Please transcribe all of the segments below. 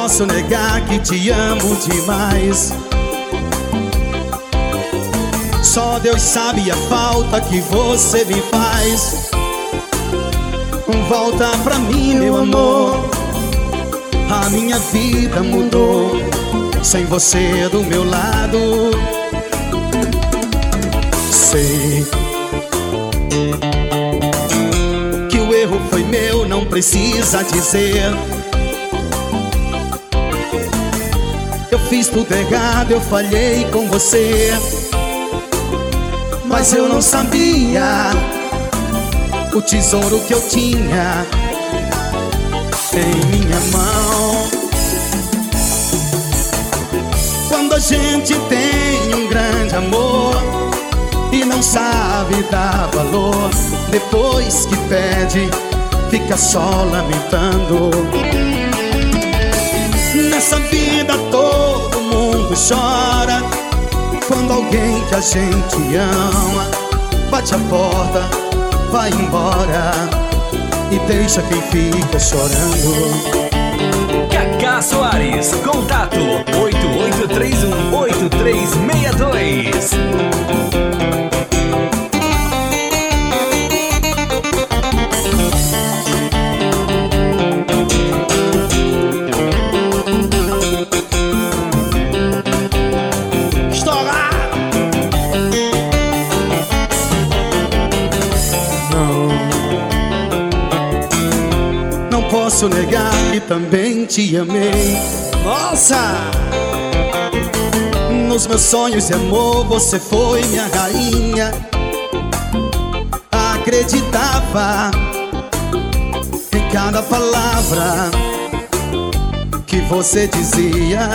posso negar que te amo demais. Só Deus sabe a falta que você me faz. Volta pra mim, meu amor. A minha vida mudou sem você do meu lado. Sei que o erro foi meu, não precisa dizer. Eu fiz tudo errado, eu falhei com você. Mas eu não sabia o tesouro que eu tinha em minha mão. Quando a gente tem um grande amor e não sabe dar valor, depois que pede, fica só lamentando. Nessa vida todo mundo chora quando alguém que a gente ama bate a porta, vai embora e deixa quem fica chorando. Cacá Soares, contato 8831-8362. Posso negar que também te amei. Nossa! Nos meus sonhos de amor você foi minha rainha. Acreditava em cada palavra que você dizia.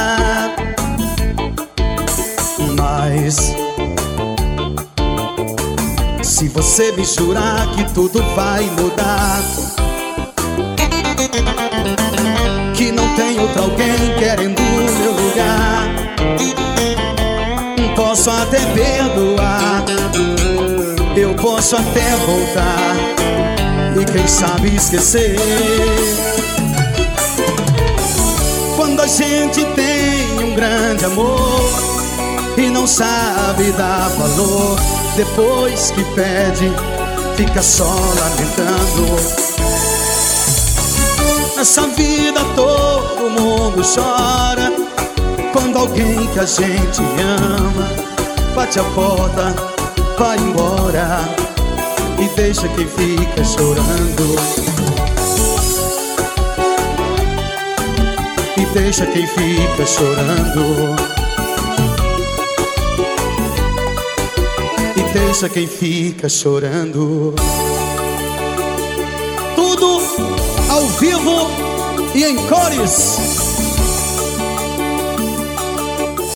Mas se você me jurar que tudo vai mudar, que não tem outro alguém querendo o meu lugar, posso até perdoar, eu posso até voltar e quem sabe esquecer. Quando a gente tem um grande amor e não sabe dar valor, depois que pede, fica só lamentando. Nessa vida todo mundo chora quando alguém que a gente ama bate a porta, vai embora e deixa quem fica chorando. E deixa quem fica chorando. E deixa quem fica chorando. Tudo ao vivo e em cores.